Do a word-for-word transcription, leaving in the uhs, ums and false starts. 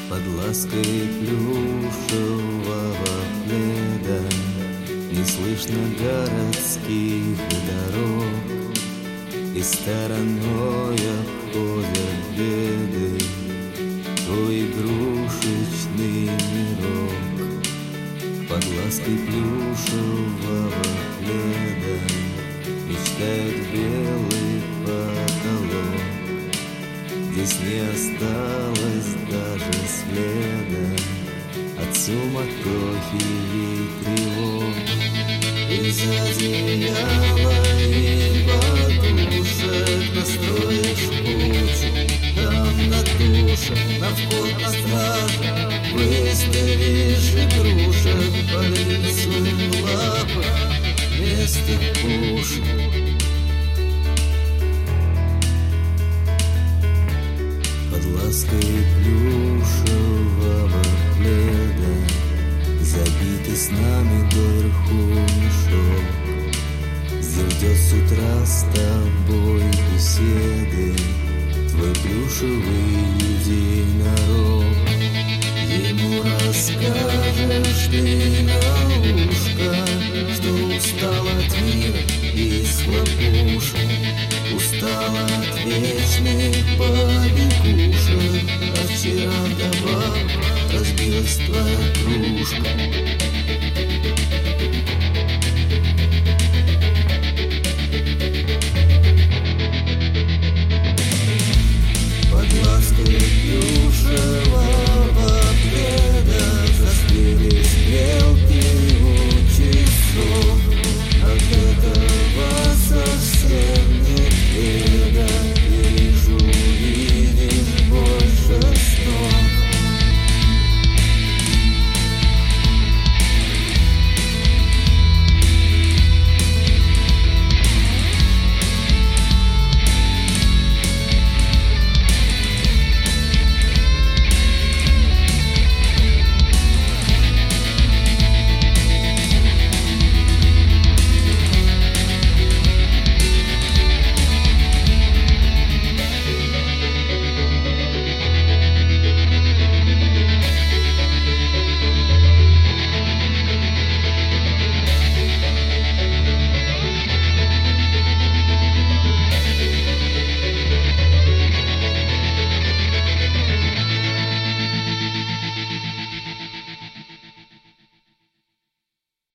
Под лаской плюшевого пледа не слышно городских дорог, и стороной обходят беды твой игрушечный мирок. Под лаской плюшевого пледа мечтает белый потолок. Здесь не осталось даже следа от суматохи и тревог. Из одеяла и подушек настроишь кучу, там на душе, на вход на стражу выставишь игрушек, по лицу лапы вместо пушек. Под лаской плюшевого пледа забитый с нами доверху мешок. Здесь ждет с утра с тобой беседы твой плюшевый единорог. Ему расскажешь ты на ушко, что устал от мира и с хлопушек, устал от вечных побегушек, а вчера вдобавок разбилась твоя кружка.